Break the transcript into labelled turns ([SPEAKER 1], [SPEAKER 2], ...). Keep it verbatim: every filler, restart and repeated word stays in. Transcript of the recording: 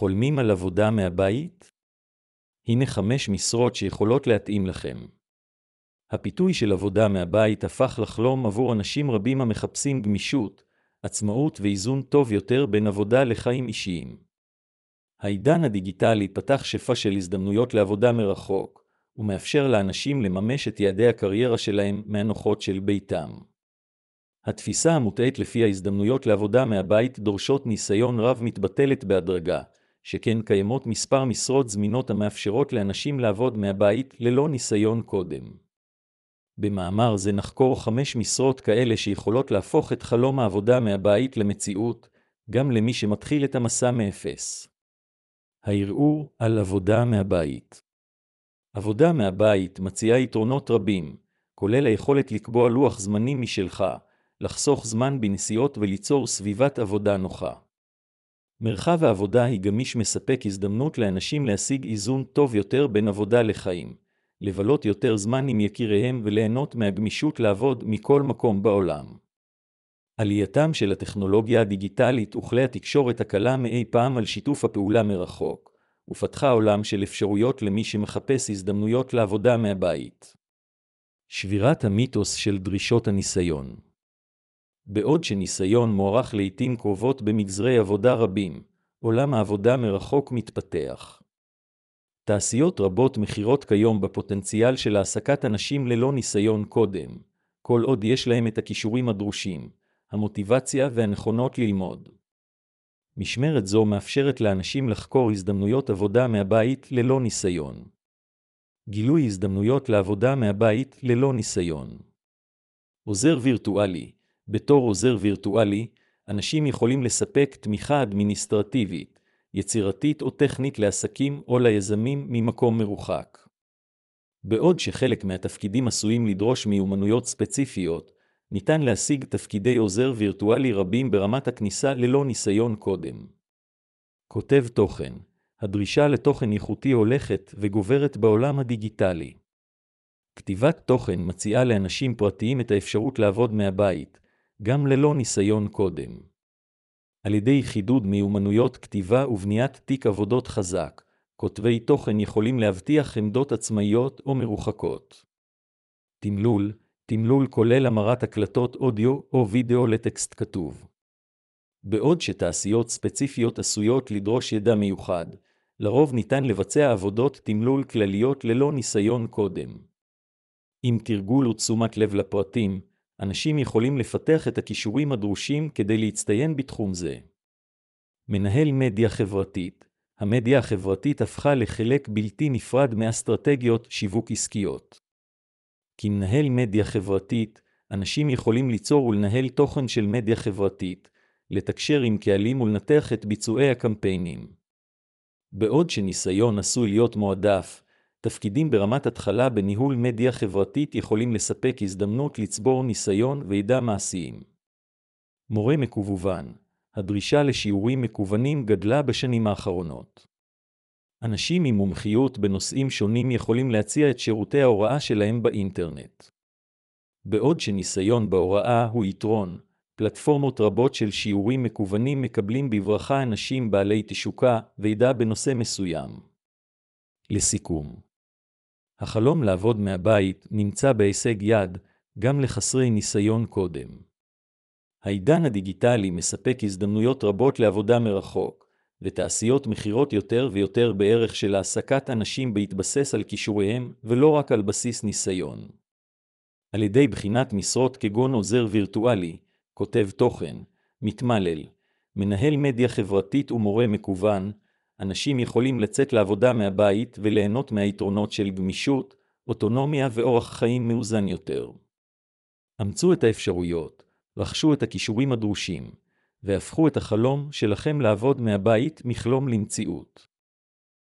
[SPEAKER 1] חולמים על עבודה מהבית? הנה חמש משרות שיכולות להתאים לכם. הפיתוי של עבודה מהבית הפך לחלום עבור אנשים רבים המחפשים גמישות, עצמאות ואיזון טוב יותר בין עבודה לחיים אישיים. העידן הדיגיטלי פתח שפע של הזדמנויות לעבודה מרחוק, ומאפשר לאנשים לממש את יעדי הקריירה שלהם מהנוחות של ביתם. התפיסה המוטעית לפי ההזדמנויות לעבודה מהבית דורשות ניסיון רב מתבטלת בהדרגה, שכן קיימות מספר משרות זמינות המאפשרות לאנשים לעבוד מהבית ללא ניסיון קודם. במאמר זה נחקור חמש משרות כאלה שיכולות להפוך את חלום העבודה מהבית למציאות, גם למי שמתחיל את המסע מאפס. הערעור על עבודה מהבית. עבודה מהבית מציעה יתרונות רבים, כולל היכולת לקבוע לוח זמנים משלך, לחסוך זמן בנסיעות וליצור סביבת עבודה נוחה. מרחב העבודה היא גמיש מספק הזדמנות לאנשים להשיג איזון טוב יותר בין עבודה לחיים, לבלות יותר זמן עם יקיריהם וליהנות מהגמישות לעבוד מכל מקום בעולם. עלייתם של הטכנולוגיה הדיגיטלית וכלי התקשורת הקלה מאי פעם על שיתוף הפעולה מרחוק, ופתחה עולם של אפשרויות למי שמחפש הזדמנויות לעבודה מהבית. שבירת המיתוס של דרישות הניסיון. בעוד שניסיון מוערך לעתים קרובות במגזרי עבודה רבים, עולם העבודה מרחוק מתפתח. תעשיות רבות מכירות כיום בפוטנציאל של העסקת אנשים ללא ניסיון קודם, כל עוד יש להם את הכישורים הדרושים, המוטיבציה והנכונות ללמוד. משמרת זו מאפשרת לאנשים לחקור הזדמנויות עבודה מהבית ללא ניסיון. גילוי הזדמנויות לעבודה מהבית ללא ניסיון. עוזר וירטואלי. בתור עוזר וירטואלי, אנשים יכולים לספק תמיכה אדמיניסטרטיבית, יצירתית או טכנית לעסקים או ליזמים ממקום מרוחק. בעוד שחלק מהתפקידים עשויים לדרוש מיומנויות ספציפיות, ניתן להשיג תפקידי עוזר וירטואלי רבים ברמת הכניסה ללא ניסיון קודם. כותב תוכן. הדרישה לתוכן איכותי הולכת וגוברת בעולם הדיגיטלי. כתיבת תוכן מציעה לאנשים פרטיים את האפשרות לעבוד מהבית, גם ללא ניסיון קודם. על ידי חידוד מיומנויות כתיבה ובניית תיק עבודות חזק, כותבי תוכן יכולים להבטיח עמדות עצמאיות או מרוחקות. תמלול. תמלול כולל המרת הקלטות אודיו או וידאו לטקסט כתוב. בעוד שתעשיות ספציפיות עשויות לדרוש ידע מיוחד, לרוב ניתן לבצע עבודות תמלול כלליות ללא ניסיון קודם. עם תרגול ותשומת לב לפרטים, אנשים יכולים לפתח את הכישורים הדרושים כדי להצטיין בתחום זה. מנהל מדיה חברתית. המדיה החברתית הפכה לחלק בלתי נפרד מאסטרטגיות שיווק עסקיות. כמנהל מדיה חברתית, אנשים יכולים ליצור ולנהל תוכן של מדיה חברתית, לתקשר עם קהלים ולנתח את ביצועי הקמפיינים. בעוד שניסיון עשוי להיות מועדף, תפקידים ברמת התחלה בניהול מדיה חברתית יכולים לספק הזדמנות לצבור ניסיון וידע מעשיים. מורה מקוון. הדרישה לשיעורים מקוונים גדלה בשנים האחרונות. אנשים עם מומחיות בנושאים שונים יכולים להציע את שירותי ההוראה שלהם באינטרנט. בעוד שניסיון בהוראה הוא יתרון, פלטפורמות רבות של שיעורים מקוונים מקבלים בברכה אנשים בעלי תשוקה וידע בנושא מסוים. לסיכום, החלום לעבוד מהבית נמצא בהישג יד, גם לחסרי ניסיון קודם. העידן הדיגיטלי מספק הזדמנויות רבות לעבודה מרחוק, ותעשיות מחירות יותר ויותר בערך של העסקת אנשים בהתבסס על כישוריהם ולא רק על בסיס ניסיון. על ידי בחינת משרות כגון עוזר וירטואלי, כותב תוכן, מתמלל, מנהל מדיה חברתית ומורה מקוון, אנשים יכולים לצאת לעבודה מהבית וליהנות מהיתרונות של גמישות, אוטונומיה ואורח חיים מאוזן יותר. אמצו את האפשרויות, רכשו את הכישורים הדרושים, והפכו את החלום שלכם לעבוד מהבית מחלום למציאות.